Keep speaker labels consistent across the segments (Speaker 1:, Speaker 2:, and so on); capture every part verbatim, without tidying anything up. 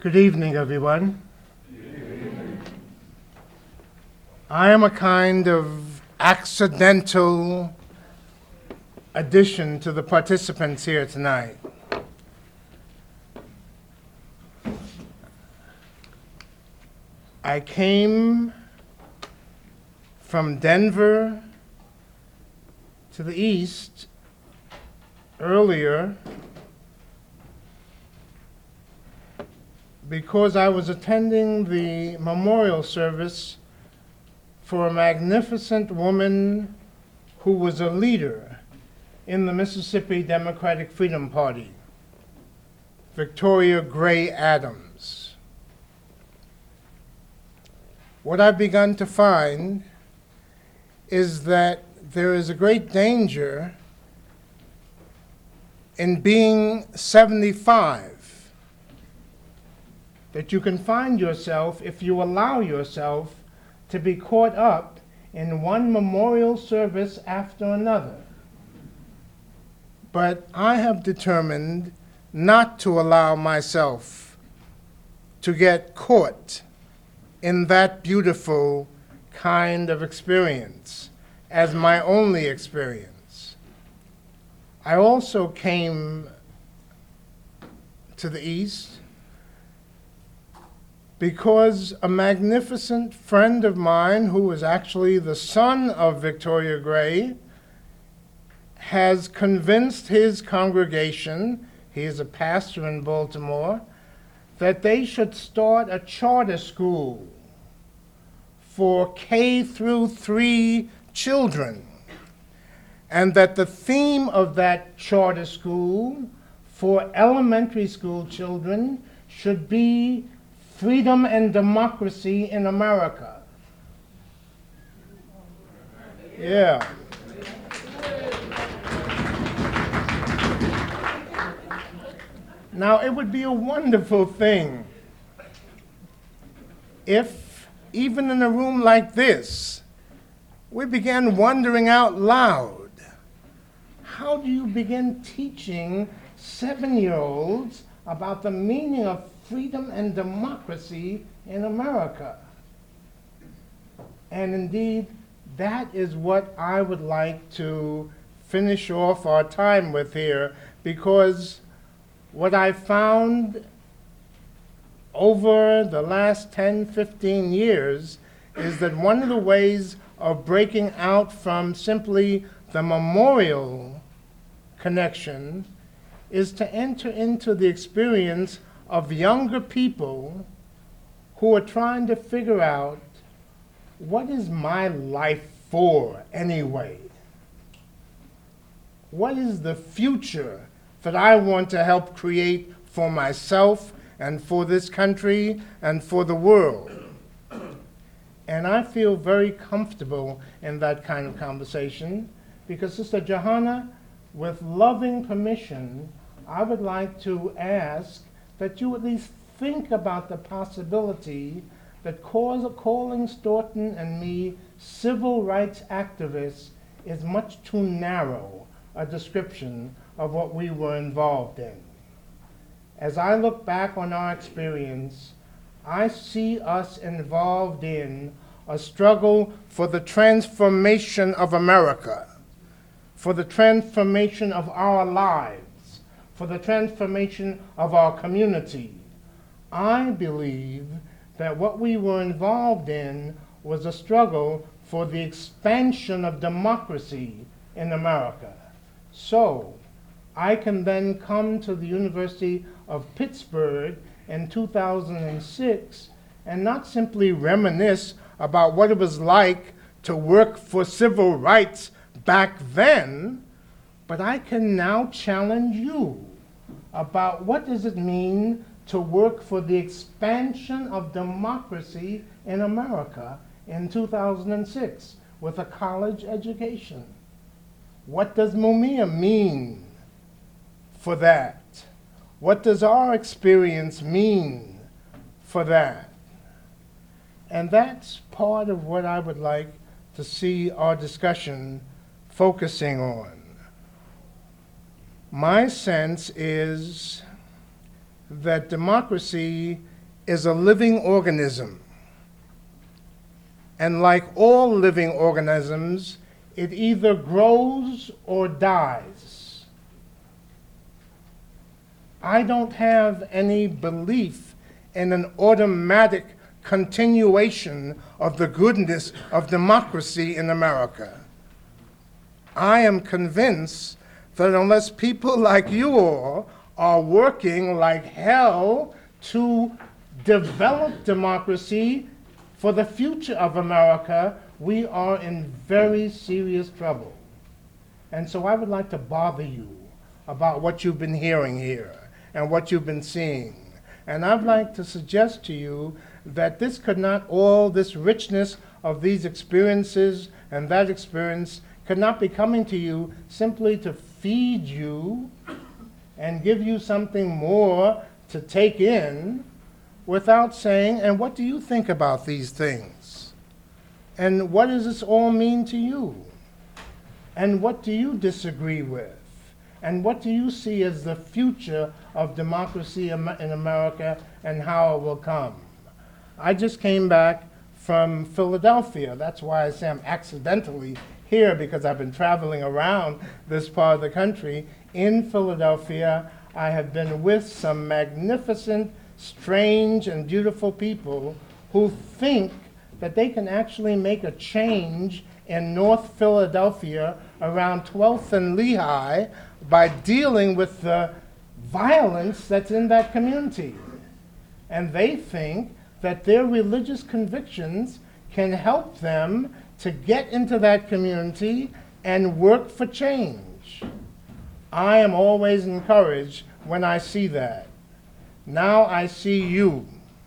Speaker 1: Good evening, everyone. I am a kind of accidental addition to the participants here tonight. I came from Denver to the east earlier because I was attending the memorial service for a magnificent woman who was a leader in the Mississippi Democratic Freedom Party, Victoria Gray Adams. What I've begun to find is that there is a great danger in being seventy-five, that you can find yourself, if you allow yourself, to be caught up in one memorial service after another. But I have determined not to allow myself to get caught in that beautiful kind of experience as my only experience. I also came to the East because a magnificent friend of mine, who is actually the son of Victoria Gray, has convinced his congregation, he is a pastor in Baltimore, that they should start a charter school for K through three children, and that the theme of that charter school for elementary school children should be freedom and democracy in America. Yeah. Now, it would be a wonderful thing if, even in a room like this, we began wondering out loud, how do you begin teaching seven-year-olds about the meaning of freedom and democracy in America? And indeed, that is what I would like to finish off our time with here, because what I found over the last ten, fifteen years is that one of the ways of breaking out from simply the memorial connection is to enter into the experience of younger people who are trying to figure out, what is my life for anyway? What is the future that I want to help create for myself and for this country and for the world? And I feel very comfortable in that kind of conversation because, Sister Johanna, with loving permission, I would like to ask that you at least think about the possibility that calling Stoughton and me civil rights activists is much too narrow a description of what we were involved in. As I look back on our experience, I see us involved in a struggle for the transformation of America, for the transformation of our lives, for the transformation of our community. I believe that what we were involved in was a struggle for the expansion of democracy in America. So I can then come to the University of Pittsburgh in two thousand six and not simply reminisce about what it was like to work for civil rights back then, but I can now challenge you about what does it mean to work for the expansion of democracy in America in two thousand six with a college education. What does Mumia mean for that? What does our experience mean for that? And that's part of what I would like to see our discussion focusing on. My sense is that democracy is a living organism. And like all living organisms, it either grows or dies. I don't have any belief in an automatic continuation of the goodness of democracy in America. I am convinced that unless people like you all are working like hell to develop democracy for the future of America, we are in very serious trouble. And so I would like to bother you about what you've been hearing here and what you've been seeing. And I'd like to suggest to you that this could not, all this richness of these experiences and that experience could not be coming to you simply to feed you and give you something more to take in without saying, and what do you think about these things? And what does this all mean to you? And what do you disagree with? And what do you see as the future of democracy in America and how it will come? I just came back from Philadelphia. That's why I say I'm accidentally here, because I've been traveling around this part of the country. In Philadelphia, I have been with some magnificent, strange, and beautiful people who think that they can actually make a change in North Philadelphia around twelfth and Lehigh by dealing with the violence that's in that community. And they think that their religious convictions can help them to get into that community and work for change. I am always encouraged when I see that. Now I see you.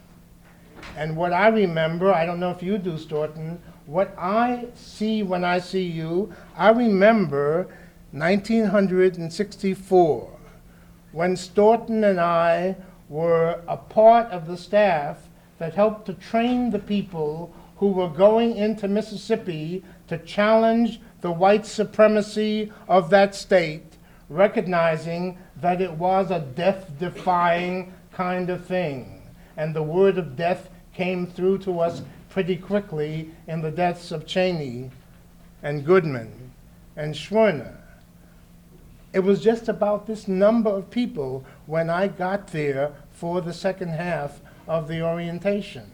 Speaker 1: And what I remember, I don't know if you do, Stoughton, what I see when I see you, I remember nineteen sixty-four, when Stoughton and I were a part of the staff that helped to train the people who were going into Mississippi to challenge the white supremacy of that state, recognizing that it was a death-defying kind of thing. And the word of death came through to us pretty quickly in the deaths of Cheney and Goodman and Schwerner. It was just about this number of people when I got there for the second half of the orientation.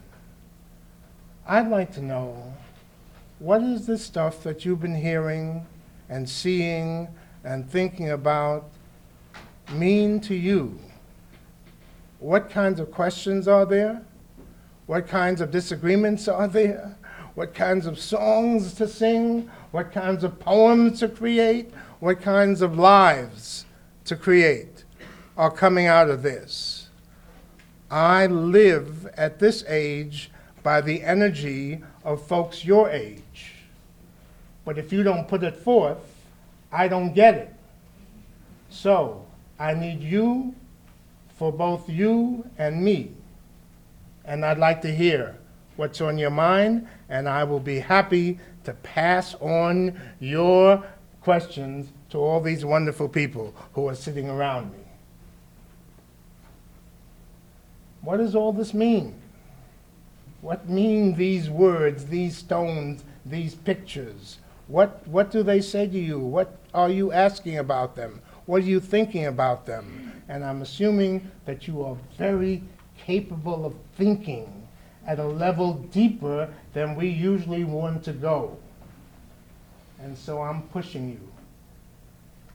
Speaker 1: I'd like to know, what is this stuff that you've been hearing and seeing and thinking about mean to you? What kinds of questions are there? What kinds of disagreements are there? What kinds of songs to sing? What kinds of poems to create? What kinds of lives to create are coming out of this? I live at this age by the energy of folks your age. But if you don't put it forth, I don't get it. So I need you for both you and me. And I'd like to hear what's on your mind, and I will be happy to pass on your questions to all these wonderful people who are sitting around me. What does all this mean? What mean these words, these stones, these pictures? What, what do they say to you? What are you asking about them? What are you thinking about them? And I'm assuming that you are very capable of thinking at a level deeper than we usually want to go. And so I'm pushing you.